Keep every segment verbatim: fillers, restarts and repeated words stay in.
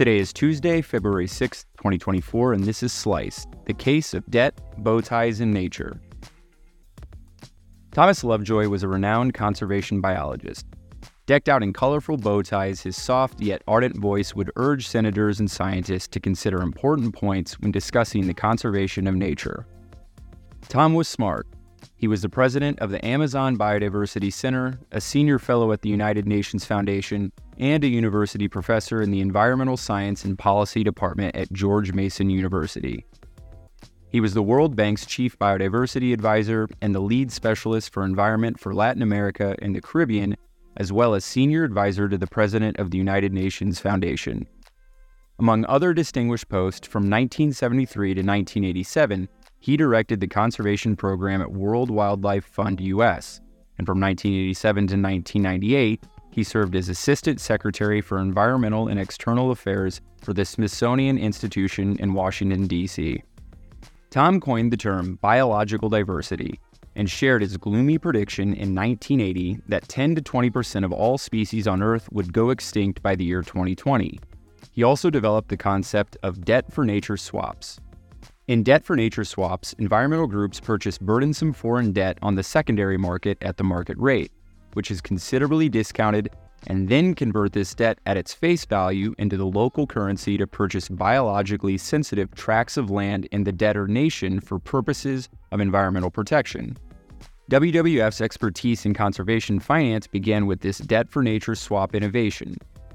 Today is Tuesday, February sixth, twenty twenty-four, and this is Sliced, the case of debt, bow ties, and nature. Thomas Lovejoy was a renowned conservation biologist. Decked out in colorful bow ties, his soft yet ardent voice would urge senators and scientists to consider important points when discussing the conservation of nature. Tom was smart. He was the president of the Amazon Biodiversity Center, a senior fellow at the United Nations Foundation, and a university professor in the Environmental Science and Policy Department at George Mason University. He was the World Bank's chief biodiversity advisor and the lead specialist for environment for Latin America and the Caribbean, as well as senior advisor to the president of the United Nations Foundation. Among other distinguished posts, from nineteen seventy-three to nineteen eighty-seven, he directed the conservation program at World Wildlife Fund U S, and from nineteen eighty-seven to nineteen ninety-eight, he served as Assistant Secretary for Environmental and External Affairs for the Smithsonian Institution in Washington, D C Tom coined the term biological diversity and shared his gloomy prediction in nineteen eighty that ten to twenty percent of all species on Earth would go extinct by the year twenty twenty. He also developed the concept of debt for nature swaps. In debt for nature swaps, environmental groups purchase burdensome foreign debt on the secondary market at the market rate, which is considerably discounted, and then convert this debt at its face value into the local currency to purchase biologically sensitive tracts of land in the debtor nation for purposes of environmental protection. W W F's expertise in conservation finance began with this debt for nature swap innovation.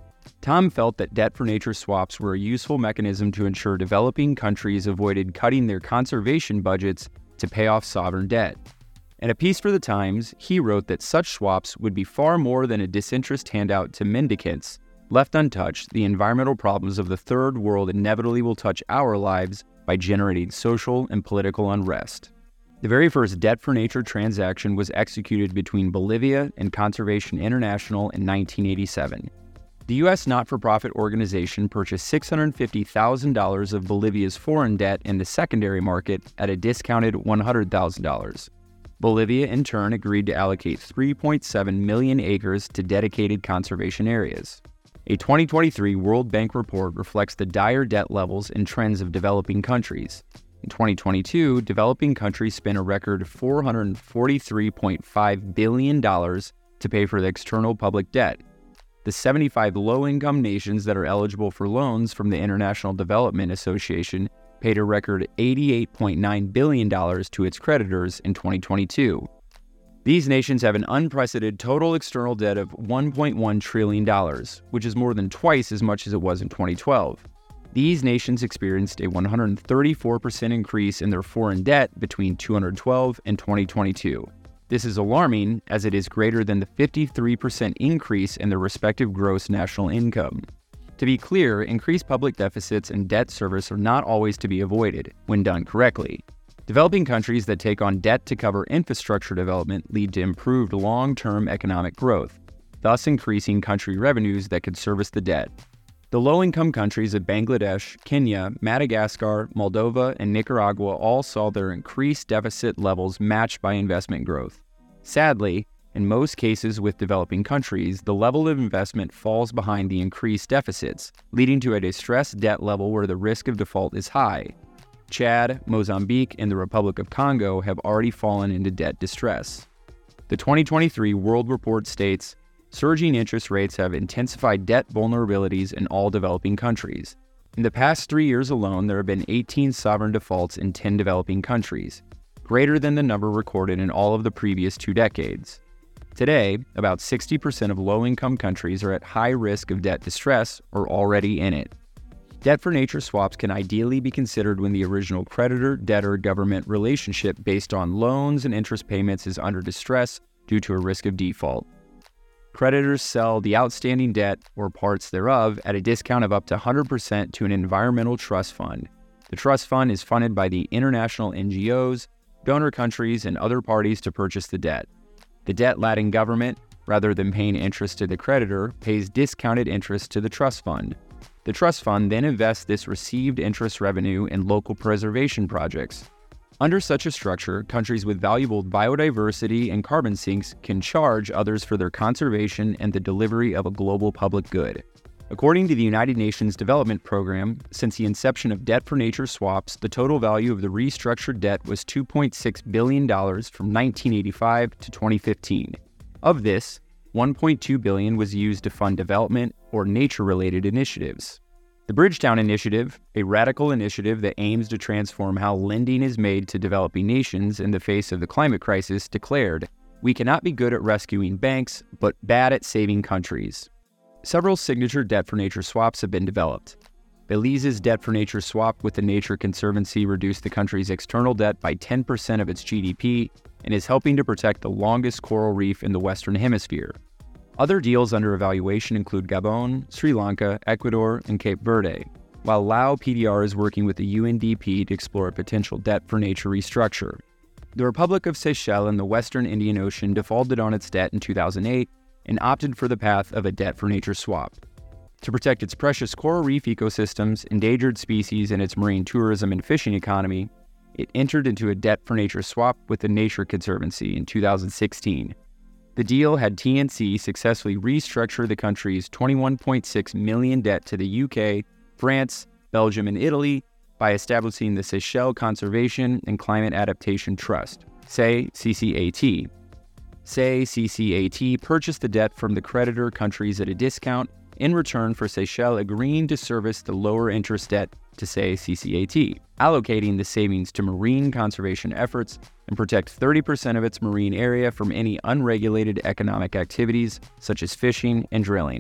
Tom felt that debt for nature swaps were a useful mechanism to ensure developing countries avoided cutting their conservation budgets to pay off sovereign debt. In a piece for The Times, he wrote that such swaps would be far more than a disinterest handout to mendicants. Left untouched, the environmental problems of the Third World inevitably will touch our lives by generating social and political unrest. The very first debt for nature transaction was executed between Bolivia and Conservation International in nineteen eighty-seven. The U S not-for-profit organization purchased six hundred fifty thousand dollars of Bolivia's foreign debt in the secondary market at a discounted one hundred thousand dollars. Bolivia, in turn, agreed to allocate three point seven million acres to dedicated conservation areas. A twenty twenty-three World Bank report reflects the dire debt levels and trends of developing countries. In twenty twenty-two, developing countries spent a record four hundred forty-three point five billion dollars to pay for the external public debt. The seventy-five low-income nations that are eligible for loans from the International Development Association paid a record eighty-eight point nine billion dollars to its creditors in twenty twenty-two. These nations have an unprecedented total external debt of one point one trillion dollars, which is more than twice as much as it was in twenty twelve. These nations experienced a one hundred thirty-four percent increase in their foreign debt between two thousand twelve and twenty twenty-two. This is alarming, as it is greater than the fifty-three percent increase in their respective gross national income. To be clear, increased public deficits and debt service are not always to be avoided when done correctly. Developing countries that take on debt to cover infrastructure development lead to improved long-term economic growth, thus increasing country revenues that could service the debt. The low-income countries of Bangladesh, Kenya, Madagascar, Moldova, and Nicaragua all saw their increased deficit levels matched by investment growth. Sadly, in most cases with developing countries, the level of investment falls behind the increased deficits, leading to a distressed debt level where the risk of default is high. Chad, Mozambique, and the Republic of Congo have already fallen into debt distress. The twenty twenty-three World Report states, surging interest rates have intensified debt vulnerabilities in all developing countries. In the past three years alone, there have been eighteen sovereign defaults in ten developing countries, greater than the number recorded in all of the previous two decades. Today, about sixty percent of low-income countries are at high risk of debt distress or already in it. Debt for nature swaps can ideally be considered when the original creditor-debtor-government relationship based on loans and interest payments is under distress due to a risk of default. Creditors sell the outstanding debt, or parts thereof, at a discount of up to one hundred percent to an environmental trust fund. The trust fund is funded by the international N G Os, donor countries, and other parties to purchase the debt. The debt-laden government, rather than paying interest to the creditor, pays discounted interest to the trust fund. The trust fund then invests this received interest revenue in local preservation projects. Under such a structure, countries with valuable biodiversity and carbon sinks can charge others for their conservation and the delivery of a global public good. According to the United Nations Development Program, since the inception of Debt for Nature swaps, the total value of the restructured debt was two point six billion dollars from nineteen eighty-five to twenty fifteen. Of this, one point two billion dollars was used to fund development or nature-related initiatives. The Bridgetown Initiative, a radical initiative that aims to transform how lending is made to developing nations in the face of the climate crisis, declared, "We cannot be good at rescuing banks, but bad at saving countries." Several signature Debt for Nature swaps have been developed. Belize's Debt for Nature swap with the Nature Conservancy reduced the country's external debt by ten percent of its G D P and is helping to protect the longest coral reef in the Western Hemisphere. Other deals under evaluation include Gabon, Sri Lanka, Ecuador, and Cape Verde, while Lao P D R is working with the U N D P to explore a potential Debt for Nature restructure. The Republic of Seychelles in the Western Indian Ocean defaulted on its debt in two thousand eight and opted for the path of a Debt for Nature swap. To protect its precious coral reef ecosystems, endangered species, and its marine tourism and fishing economy, it entered into a Debt for Nature swap with the Nature Conservancy in two thousand sixteen. The deal had T N C successfully restructure the country's twenty-one point six million dollars debt to the U K, France, Belgium, and Italy by establishing the Seychelles Conservation and Climate Adaptation Trust, S E Y C C A T. S E Y C C A T purchased the debt from the creditor countries at a discount in return for Seychelles agreeing to service the lower interest debt to S E Y C C A T, allocating the savings to marine conservation efforts and protect thirty percent of its marine area from any unregulated economic activities such as fishing and drilling.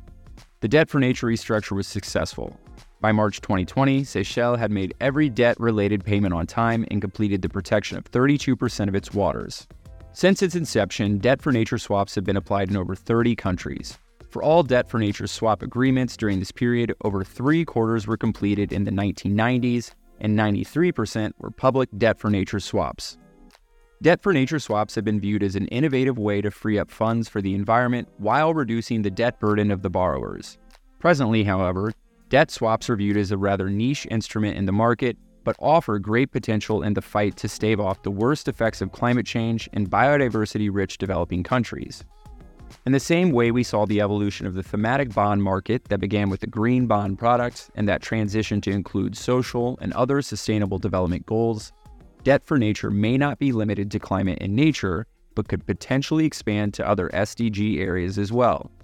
The Debt for Nature restructure was successful. By March twenty twenty, Seychelles had made every debt-related payment on time and completed the protection of thirty-two percent of its waters. Since its inception, Debt for Nature swaps have been applied in over thirty countries. For all Debt for Nature swap agreements during this period, over three quarters were completed in the nineteen nineties, and ninety-three percent were public Debt for Nature swaps. Debt for Nature swaps have been viewed as an innovative way to free up funds for the environment while reducing the debt burden of the borrowers. Presently, however, debt swaps are viewed as a rather niche instrument in the market, but offer great potential in the fight to stave off the worst effects of climate change in biodiversity-rich developing countries. In the same way we saw the evolution of the thematic bond market that began with the green bond product and that transitioned to include social and other sustainable development goals, Debt for Nature may not be limited to climate and nature, but could potentially expand to other S D G areas as well.